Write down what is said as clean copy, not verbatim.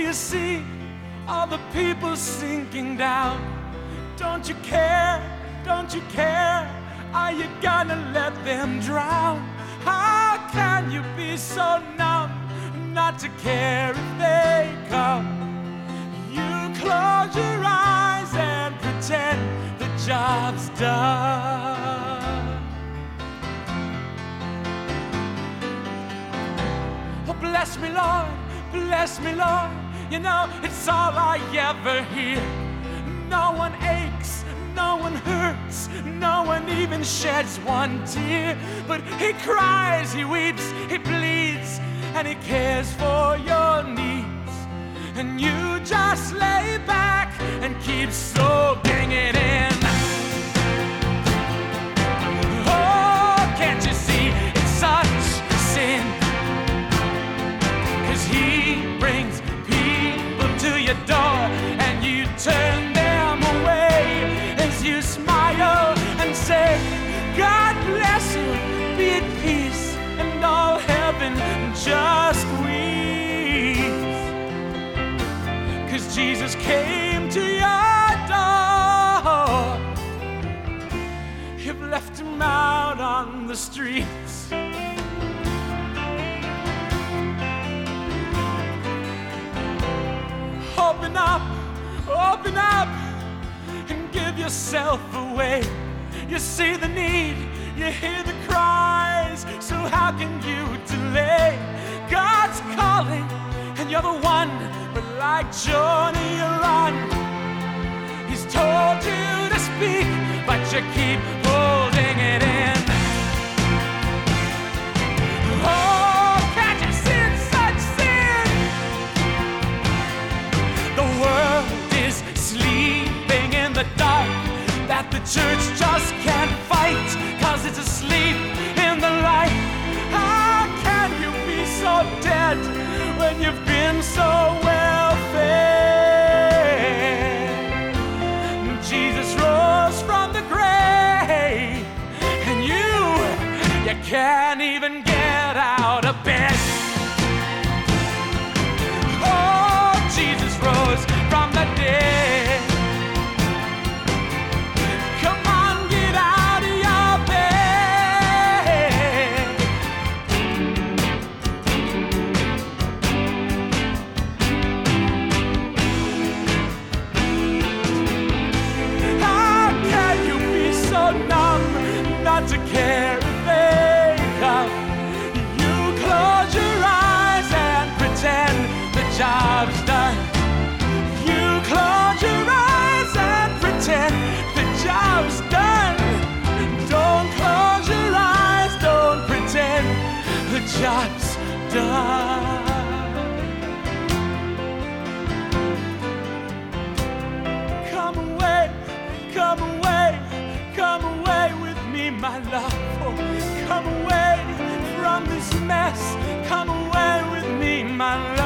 you see all the people sinking down? Don't you care? Don't you care? Are you gonna let them drown? How can you be so numb not to care if they come? You close your eyes and pretend the job's done. Oh, bless me, Lord, bless me, Lord. You know, it's all I ever hear. No one aches, no one hurts, no one even sheds one tear. But he cries, he weeps, he bleeds, and he cares for your needs. And you just lay back and keep soaking it in. Oh, can't you see it's such sin? 'Cause he brings people to your door and you turn them away as you smile and say, God bless you, be at peace, and all heaven just weeps. 'Cause Jesus came to your door. You've left him out on the streets. Open up, and give yourself away. You see the need, you hear the cries, so how can you delay? God's calling, and you're the one, but like Jonah you run. He's told you to speak, but you keep holding it in. Oh, can't you see it's such sin? The world is sleeping in the dark that the church just can't fight, 'cause it's asleep in the light. How can you be so dead when you've been so well fed? Jesus rose from the grave, and you can't even get out of bed. Oh, Jesus rose from the dead. Come on, get out of your bed. How can you be so numb not to care if they come? You close your eyes and pretend the job's done. You close your eyes and pretend the job's done. Don't close your eyes, don't pretend the job's done. Come away, come away, come away with me, my love. Oh, come away from this mess, come away with me, my love.